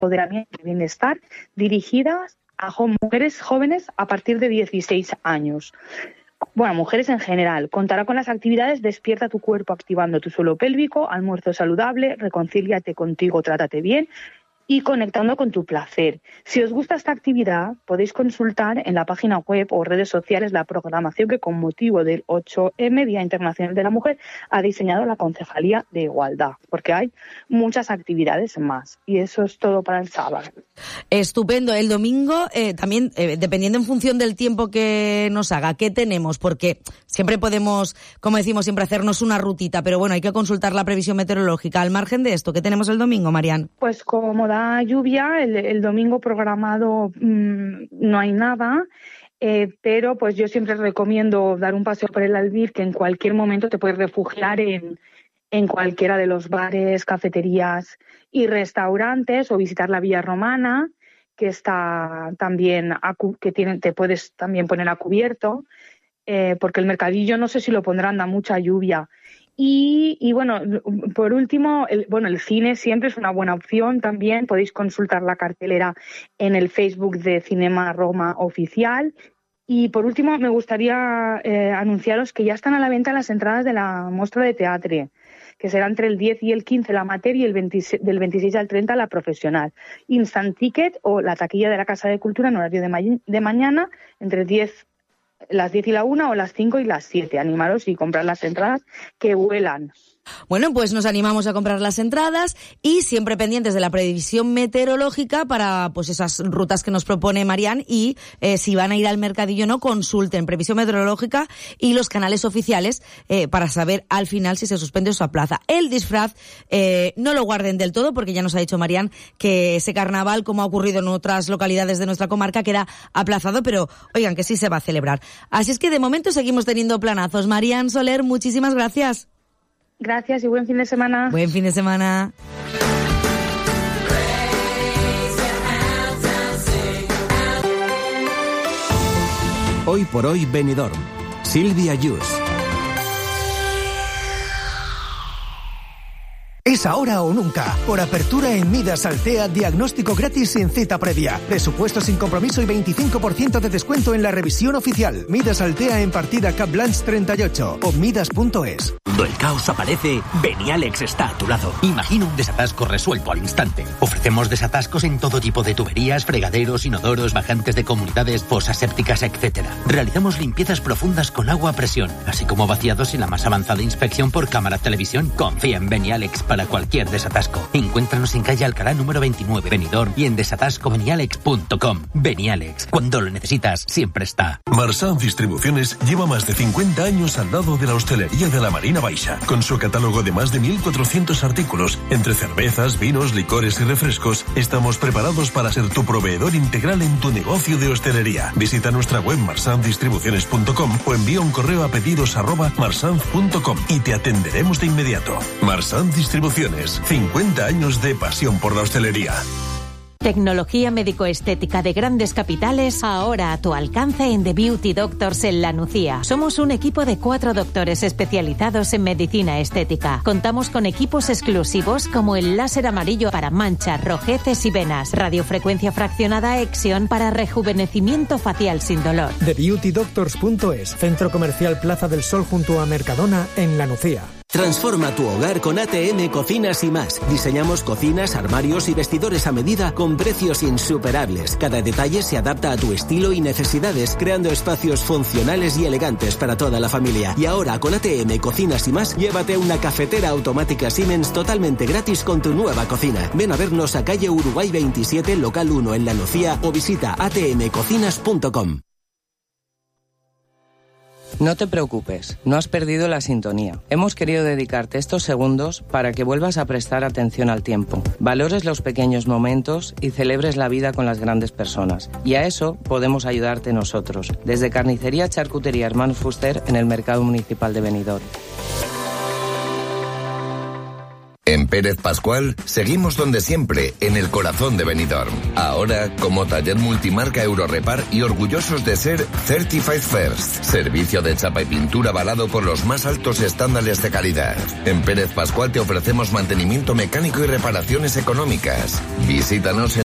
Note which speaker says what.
Speaker 1: empoderamiento y bienestar dirigidas a mujeres jóvenes a partir de 16 años. Bueno, mujeres en general. Contará con las actividades Despierta tu cuerpo activando tu suelo pélvico, Almuerzo saludable, Reconcíliate contigo, trátate bien y Conectando con tu placer. Si os gusta esta actividad, podéis consultar en la página web o redes sociales la programación que con motivo del 8M, Día Internacional de la Mujer, ha diseñado la Concejalía de Igualdad, porque hay muchas actividades más. Y eso es todo para el sábado.
Speaker 2: Estupendo. El domingo también, dependiendo en función del tiempo que nos haga, ¿qué tenemos? Porque siempre podemos, como decimos, siempre hacernos una rutita, pero bueno, hay que consultar la previsión meteorológica. Al margen de esto, ¿qué tenemos el domingo, Marian?
Speaker 1: Pues como da lluvia, el domingo programado no hay nada, pero pues yo siempre recomiendo dar un paseo por el Albir, que en cualquier momento te puedes refugiar en cualquiera de los bares, cafeterías y restaurantes, o visitar la Villa Romana, que está también te puedes también poner a cubierto, porque el mercadillo no sé si lo pondrán, da mucha lluvia. Y bueno, por último, el cine siempre es una buena opción también. Podéis consultar la cartelera en el Facebook de Cinema Roma Oficial. Y por último, me gustaría anunciaros que ya están a la venta las entradas de la Mostra de Teatre, que será entre el 10 y el 15 la amateur y del 26 al 30 la profesional. Instant Ticket o la taquilla de la Casa de Cultura en horario de mañana, entre las 10 y la 1 o las 5 y las 7. Animaros y comprar las entradas que vuelan.
Speaker 2: Bueno, pues nos animamos a comprar las entradas y siempre pendientes de la previsión meteorológica para pues esas rutas que nos propone Marian, y si van a ir al mercadillo no, consulten previsión meteorológica y los canales oficiales para saber al final si se suspende o se aplaza. El disfraz no lo guarden del todo, porque ya nos ha dicho Marian que ese carnaval, como ha ocurrido en otras localidades de nuestra comarca, queda aplazado, pero oigan que sí se va a celebrar. Así es que de momento seguimos teniendo planazos. Marian Soler, muchísimas gracias.
Speaker 1: Gracias y buen fin de semana.
Speaker 2: Buen fin de semana.
Speaker 3: Hoy por hoy Benidorm. Silvia Yus.
Speaker 4: Es ahora o nunca. Por apertura en Midas Altea, diagnóstico gratis sin cita previa. Presupuesto sin compromiso y 25% de descuento en la revisión oficial. Midas Altea en partida Cap Blanche 38 o midas.es.
Speaker 5: Cuando el caos aparece, Benialex está a tu lado. Imagina un desatasco resuelto al instante. Ofrecemos desatascos en todo tipo de tuberías, fregaderos, inodoros, bajantes de comunidades, fosas sépticas, etc. Realizamos limpiezas profundas con agua a presión, así como vaciados y la más avanzada inspección por cámara televisión. Confía en Benialex para cualquier desatasco. Encuéntranos en calle Alcalá número 29, Benidorm, y en desatascobenialex.com. Benialex, cuando lo necesitas, siempre está.
Speaker 6: Marsan Distribuciones lleva más de 50 años al lado de la hostelería de la Marina Baixa, con su catálogo de más de 1.400 artículos, entre cervezas, vinos, licores y refrescos. Estamos preparados para ser tu proveedor integral en tu negocio de hostelería. Visita nuestra web marsandistribuciones.com o envía un correo a pedidos@marsanz.com y te atenderemos de inmediato. Marsan Distribuciones, 50 años de pasión por la hostelería.
Speaker 7: Tecnología médico-estética de grandes capitales, ahora a tu alcance en The Beauty Doctors en La Nucía. Somos un equipo de 4 doctores especializados en medicina estética. Contamos con equipos exclusivos como el láser amarillo para manchas, rojeces y venas, radiofrecuencia fraccionada Exion para rejuvenecimiento facial sin dolor.
Speaker 4: TheBeautyDoctors.es, Centro Comercial Plaza del Sol junto a Mercadona en La Nucía.
Speaker 3: Transforma tu hogar con ATM Cocinas y más. Diseñamos cocinas, armarios y vestidores a medida con precios insuperables. Cada detalle se adapta a tu estilo y necesidades, creando espacios funcionales y elegantes para toda la familia. Y ahora con ATM Cocinas y más, llévate una cafetera automática Siemens totalmente gratis con tu nueva cocina. Ven a vernos a calle Uruguay 27, local 1 en La Nucía, o visita atmcocinas.com.
Speaker 8: No te preocupes, no has perdido la sintonía. Hemos querido dedicarte estos segundos para que vuelvas a prestar atención al tiempo, valores los pequeños momentos y celebres la vida con las grandes personas. Y a eso podemos ayudarte nosotros, desde Carnicería Charcutería Hermanos Fuster en el Mercado Municipal de Benidorm.
Speaker 9: En Pérez Pascual seguimos donde siempre, en el corazón de Benidorm. Ahora como taller multimarca Eurorepar y orgullosos de ser Certified First. Servicio de chapa y pintura avalado por los más altos estándares de calidad. En Pérez Pascual te ofrecemos mantenimiento mecánico y reparaciones económicas. Visítanos en